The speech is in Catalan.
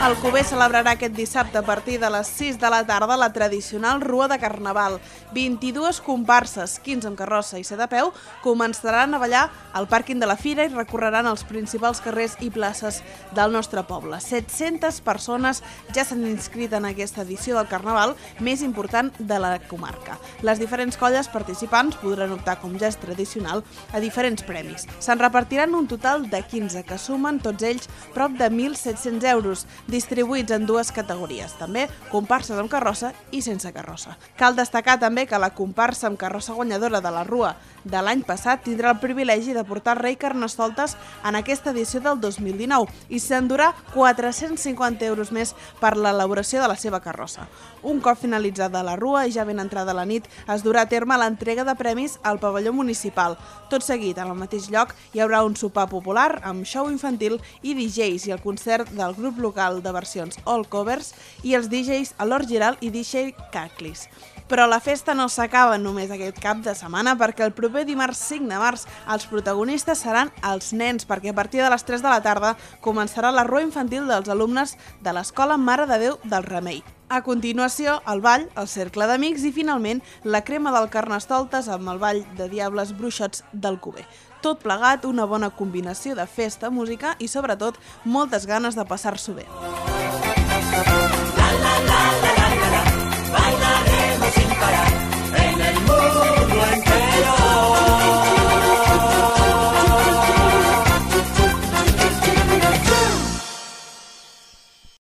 El Cuber celebrarà aquest dissabte a partir de les 6 de la tarda la tradicional Rua de Carnaval. 22 comparses, 15 amb carrossa i 7 a peu, començaran a ballar al pàrquing de la Fira i recorreran els principals carrers i places del nostre poble. 700 persones ja s'han inscrit en aquesta edició del Carnaval més important de la comarca. Les diferents colles participants podran optar, com ja és tradicional, a diferents premis. Se'n repartiran un total de 15, que sumen tots ells prop de 1.700 euros, distribuïts en dues categories, també comparses amb carrossa i sense carrossa. Cal destacar també que la comparsa amb carrossa guanyadora de la Rua de l'any passat tindrà el privilegi de portar rei Carnestoltes en aquesta edició del 2019 i s'endurà 450 euros més per l'elaboració de la seva carrossa. Un cop finalitzada la Rua i ja ben entrada la nit, es durà a terme l'entrega de premis al pavelló municipal. Tot seguit, en el mateix lloc, hi haurà un sopar popular amb show infantil i DJs i el concert del grup local de versions All Covers i els DJs Alor Giral i DJ Caclis. Però la festa no s'acaba només aquest cap de setmana, perquè el proper dimarts 5 de març els protagonistes seran els nens, perquè a partir de les 3 de la tarda començarà la rua infantil dels alumnes de l'Escola Mare de Déu del Remei. A continuació, el ball, el cercle d'amics i finalment la crema del Carnestoltes amb el ball de diables bruixots del Cuber. Tot plegat, una bona combinació de festa, música i sobretot moltes ganes de passar-s'ho bé. La, la, la, la.